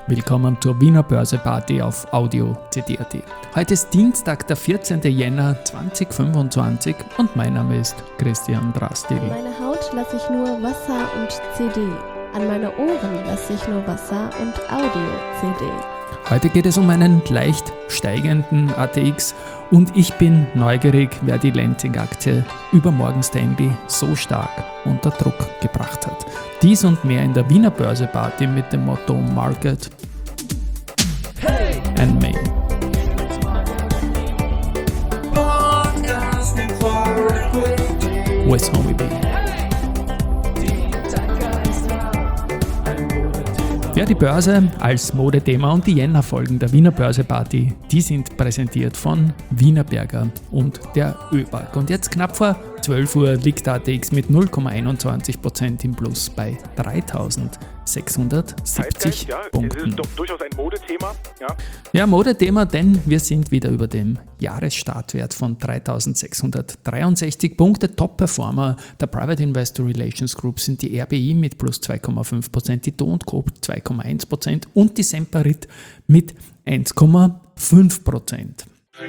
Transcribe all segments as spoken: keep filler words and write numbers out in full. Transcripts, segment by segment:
Willkommen zur Wiener Börse-Party auf Audio C D Punkt A T. Heute ist Dienstag, der vierzehnten Jänner zweitausendfünfundzwanzig und mein Name ist Christian Drastil. An meine Haut lasse ich nur Wasser und C D. An meine Ohren lasse ich nur Wasser und Audio-C D. Heute geht es um einen leicht steigenden A T X und ich bin neugierig, wer die Lansing-Aktie über Morgan Stanley so stark unter Druck gebracht hat. Dies und mehr in der Wiener Börse-Party mit dem Motto Market hey! And Me. With Homie B. Ja, die Börse als Modethema und die Jänner-Folgen der Wiener Börse-Party, die sind präsentiert von Wienerberger und der ÖBAG. Und jetzt knapp vor zwölf Uhr liegt der A T X mit null Komma einundzwanzig Prozent im Plus bei dreitausendsechshundertsiebzig ja, Punkten. Das ist doch durchaus ein Modethema. Ja. ja, Modethema, denn wir sind wieder über dem Jahresstartwert von dreitausendsechshundertdreiundsechzig Punkte. Top-Performer der Private Investor Relations Group sind die R B I mit plus zwei Komma fünf Prozent, die Do und Co. zwei Komma eins Prozent und die Semperit mit eins Komma fünf Prozent.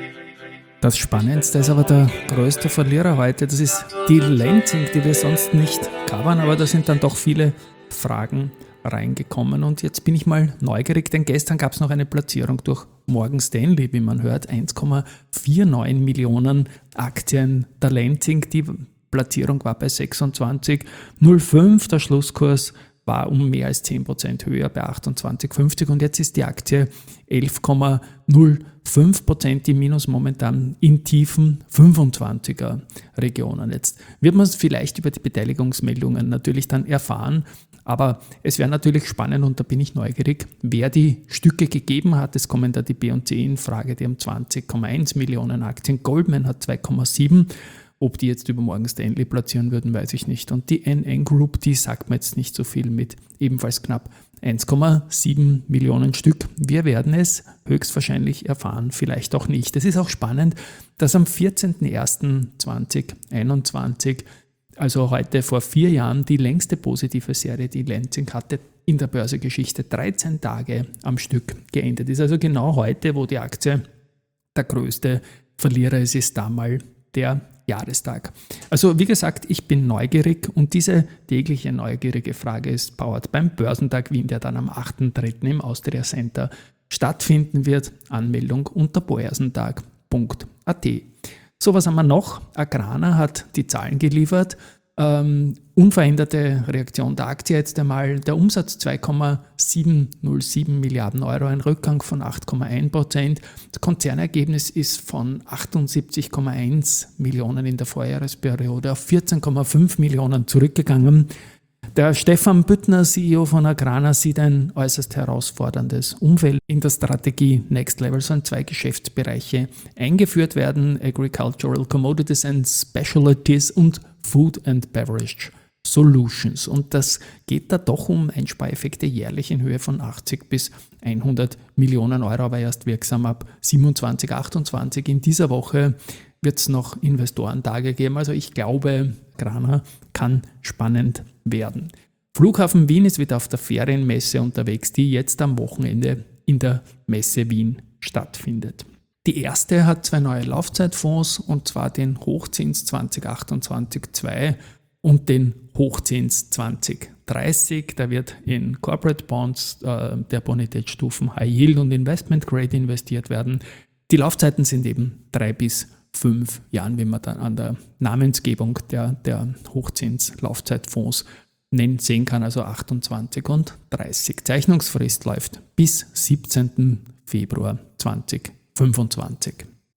Das Spannendste ist aber der größte Verlierer heute, das ist die Lansing, die wir sonst nicht covern, aber da sind dann doch viele Fragen reingekommen und jetzt bin ich mal neugierig, denn gestern gab es noch eine Platzierung durch Morgan Stanley, wie man hört, eins Komma neunundvierzig Millionen Aktien der Lansing, die Platzierung war bei sechsundzwanzig Komma null fünf, der Schlusskurs war um mehr als zehn Prozent höher bei achtundzwanzig Komma fünfzig und jetzt ist die Aktie elf Komma null fünf Prozent im Minus momentan in tiefen fünfundzwanziger Regionen. Jetzt wird man es vielleicht über die Beteiligungsmeldungen natürlich dann erfahren, aber es wäre natürlich spannend und da bin ich neugierig, wer die Stücke gegeben hat. Es kommen da die B und C in Frage, die haben zwanzig Komma eins Millionen Aktien, Goldman hat zwei Komma sieben. Ob die jetzt über Morgan Stanley platzieren würden, weiß ich nicht. Und die N N Group, die sagt mir jetzt nicht so viel mit ebenfalls knapp eins Komma sieben Millionen Stück. Wir werden es höchstwahrscheinlich erfahren, vielleicht auch nicht. Es ist auch spannend, dass am vierzehnten ersten zweitausendeinundzwanzig, also heute vor vier Jahren, die längste positive Serie, die Lansing hatte, in der Börsegeschichte dreizehn Tage am Stück geendet ist. Also genau heute, wo die Aktie der größte Verlierer ist, ist da mal der Jahrestag. Also wie gesagt, ich bin neugierig und diese tägliche neugierige Frage ist powered beim Börsentag Wien, der dann am achten dritten im Austria Center stattfinden wird. Anmeldung unter börsentag Punkt A T. So, was haben wir noch? Agrana hat die Zahlen geliefert. Ähm, unveränderte Reaktion der Aktie jetzt einmal. Der Umsatz zwei Komma siebenhundertsieben Milliarden Euro, ein Rückgang von acht Komma eins Prozent. Das Konzernergebnis ist von achtundsiebzig Komma eins Millionen in der Vorjahresperiode auf vierzehn Komma fünf Millionen zurückgegangen. Der Stefan Büttner, C E O von Agrana, sieht ein äußerst herausforderndes Umfeld. In der Strategie Next Level sollen zwei Geschäftsbereiche eingeführt werden: Agricultural Commodities and Specialties und Food and Beverage Solutions. Und das geht da doch um Einspareffekte jährlich in Höhe von achtzig bis hundert Millionen Euro, aber erst wirksam ab siebenundzwanzig, achtundzwanzig. In dieser Woche wird es noch Investorentage geben. Also ich glaube, Agrana kann spannend werden. Flughafen Wien ist wieder auf der Ferienmesse unterwegs, die jetzt am Wochenende in der Messe Wien stattfindet. Die erste hat zwei neue Laufzeitfonds, und zwar den Hochzins zwanzig achtundzwanzig zwei und den Hochzins zwanzig dreißig. Da wird in Corporate Bonds äh, der Bonitätsstufen High Yield und Investment Grade investiert werden. Die Laufzeiten sind eben drei bis fünf Jahren, wie man dann an der Namensgebung der, der Hochzins-Laufzeitfonds nennen, sehen kann, also achtundzwanzig und dreißig. Zeichnungsfrist läuft bis siebzehnten Februar zweitausendfünfundzwanzig.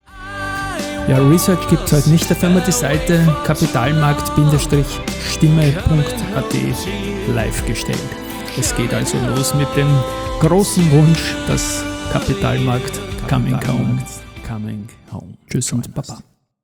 Ja, Research gibt es heute nicht, dafür haben wir die Seite kapitalmarkt-stimme Punkt A T live gestellt. Es geht also los mit dem großen Wunsch, dass Kapitalmarkt coming home. Coming home. Tschüss und Baba.